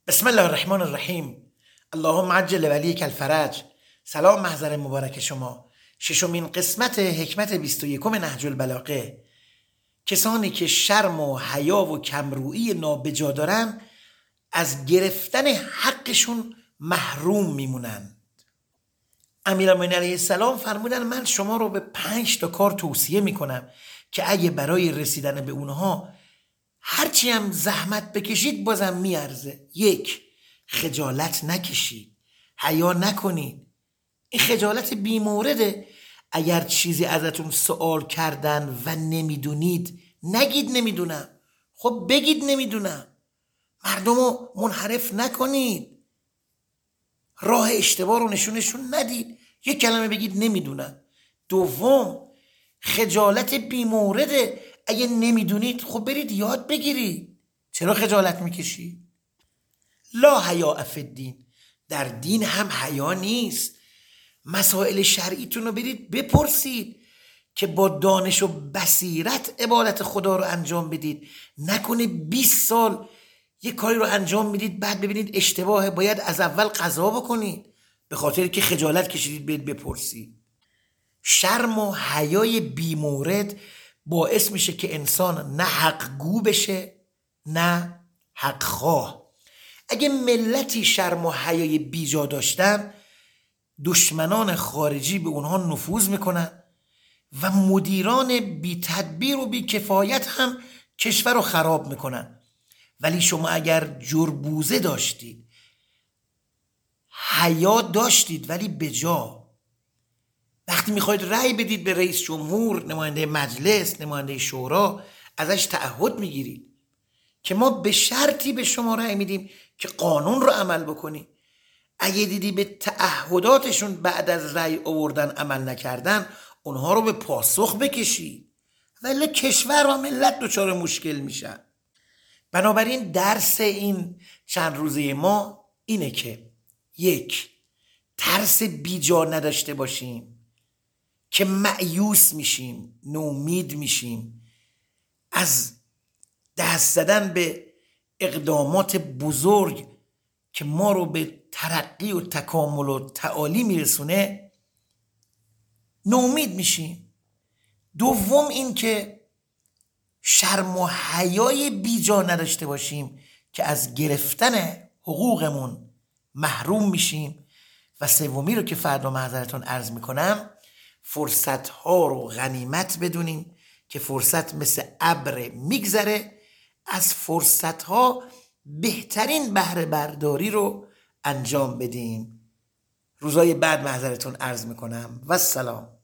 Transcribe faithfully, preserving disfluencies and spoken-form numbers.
بسم الله الرحمن الرحیم. اللهم عجل ولیک الفرج. سلام محضر مبارک شما. ششمین قسمت حکمت بیست و یکم نهج البلاغه. کسانی که شرم و حیا و کمرویی نابجا دارن از گرفتن حقشون محروم میمونن. امیرالمومنین علیه السلام فرمودن من شما رو به پنج تا کار توصیه میکنم که اگه برای رسیدن به اونها هرچی هم زحمت بکشید بازم میارزه. یک، خجالت نکشید، حیا نکنید. این خجالت بیمورده. اگر چیزی ازتون سوال کردن و نمیدونید نگید نمیدونم. خب بگید نمیدونم. مردم رو منحرف نکنید، راه اشتباه رو نشونشون ندید. یک کلمه بگید نمیدونم. دوم، خجالت بیمورده. اگه نمیدونید خب برید یاد بگیرید. چرا خجالت میکشید؟ لا حیاء فی الدین. در دین هم حیا نیست. مسائل شرعیتون رو برید بپرسید که با دانش و بصیرت عبادت خدا رو انجام بدید. نکنه بیست سال یک کاری رو انجام میدید بعد ببینید اشتباهه، باید از اول قضا بکنید به خاطر که خجالت کشیدید برید بپرسید. شرم و حیای بیمورد باعث میشه که انسان نه حق گو بشه نه حق خواه. اگه ملتی شرم و حیای بیجا داشتن، دشمنان خارجی به اونها نفوذ میکنن و مدیران بی تدبیر و بی کفایت هم کشور رو خراب میکنن. ولی شما اگر جربوزه داشتید، حیا داشتید ولی بجا، وقتی میخواید رأی بدید به رئیس جمهور، نماینده مجلس، نماینده شورا، ازش تعهد میگیرید که ما به شرطی به شما رأی میدیم که قانون رو عمل بکنی. اگه دیدی به تعهداتشون بعد از رأی آوردن عمل نکردن، اونها رو به پاسخ بکشی، ولی کشور و ملت دچار مشکل میشن. بنابراین درس این چند روزه ما اینه که یک، ترس بیجا نداشته باشیم که مایوس میشیم، نومید میشیم از دست زدن به اقدامات بزرگ که ما رو به ترقی و تکامل و تعالی میرسونه، نومید میشیم. دوم این که شرم و حیای بیجا نداشته باشیم که از گرفتن حقوقمون محروم میشیم. و سومی رو که فردا معذرتون عرض میکنم، فرصت ها رو غنیمت بدونیم که فرصت مثل ابر میگذره. از فرصت ها بهترین بهره برداری رو انجام بدیم. روزای بعد معذرتون عرض میکنم و السلام.